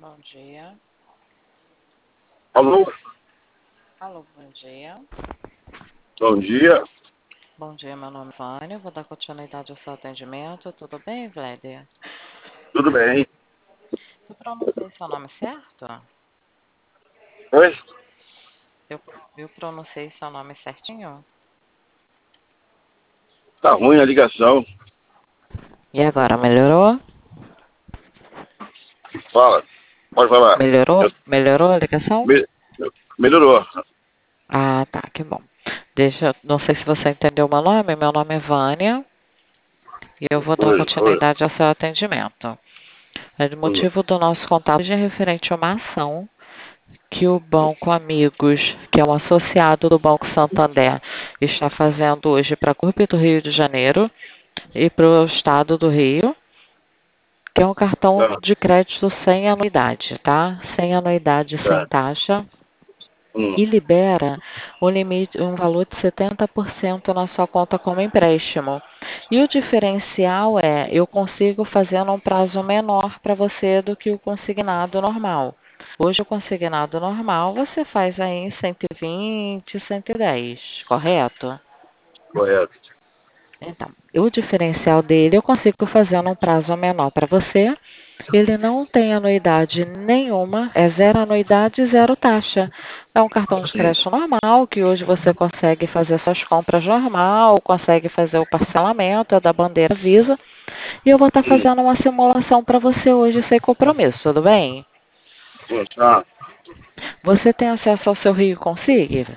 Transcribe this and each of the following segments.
Bom dia. Alô? Alô, bom dia. Bom dia. Bom dia, meu nome é Vânia. Vou dar continuidade ao seu atendimento. Tudo bem, Vléder? Tudo bem? Eu pronunciei seu nome certo? Oi? Eu pronunciei seu nome certinho? Tá ruim a ligação. E agora, melhorou? Fala. Pode falar. Melhorou? Eu- Melhorou a ligação? me- Melhorou. Ah, tá, que bom. Não sei se você entendeu meu nome. Meu nome é Vânia e eu vou dar Oi. continuidade ao seu atendimento. O motivo do nosso contato é referente a uma ação que o Banco Amigos, que é um associado do Banco Santander, está fazendo hoje para a CURB do Rio de Janeiro e para o Estado do Rio, que é um cartão Tá. de crédito sem anuidade, tá? Sem anuidade, sem Tá. taxa, Hum. e libera um limite, um valor de 70% na sua conta como empréstimo. E o diferencial é, eu consigo fazer num prazo menor para você do que o consignado normal. Hoje o consignado normal você faz aí em 120, 110, correto? Correto. Então, o diferencial dele eu consigo fazer num prazo menor para você. Ele não tem anuidade nenhuma, é zero anuidade e zero taxa. É um cartão de crédito normal, que hoje você consegue fazer suas compras normal, consegue fazer o parcelamento, é da bandeira Visa. E eu vou estar Sim. fazendo uma simulação para você hoje sem compromisso, tudo bem? Tá. Você tem acesso ao seu Rio Consigue?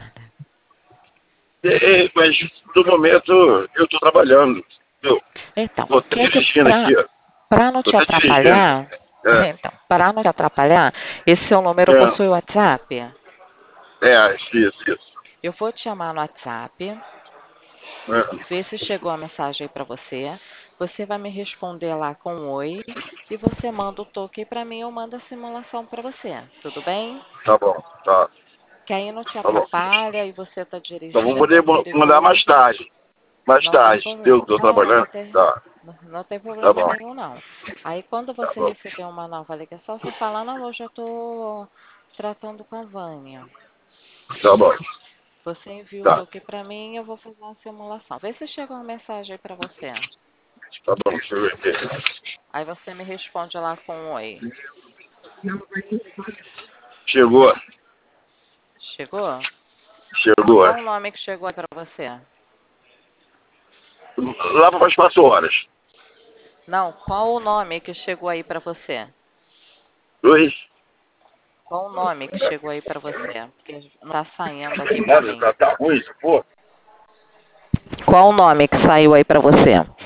Mas, no momento, eu tô trabalhando. Eu Então, tô o até que que dirigindo aqui, ó. para não Tô te até dirigindo. atrapalhar, É. então, para não te atrapalhar, esse seu número possui WhatsApp? Isso. Eu vou te chamar no WhatsApp, É. ver se chegou a mensagem aí para você. Você vai me responder lá com um oi e você manda o toque para mim, eu mando a simulação para você. Tudo bem? Tá bom. Tá. Que aí não te Tá bom. atrapalha e você está Então vou dirigindo, é poder mandar mais perigoso. tarde. Mais Não tem tarde. Eu problema. tô trabalhando. Tá. Não tem Tá problema bom. nenhum, não. Aí quando Tá você bom. receber uma nova ligação, você fala, não, eu já estou tratando com a Vânia. Tá bom. Você envia o Tá. toque para mim e eu vou fazer uma simulação. Vê se chegou uma mensagem aí para você. Tá bom. Deixa eu ver aqui. Aí você me responde lá com um oi. Chegou. Chegou? Chegou. Qual o nome que chegou aí para você? Lá para as 4 horas. Não, qual o nome que chegou aí para você? Dois. Qual o nome que chegou aí para você? Porque não tá saindo aqui para Mano, mim. tá ruim, pô. Qual o nome que saiu aí para você?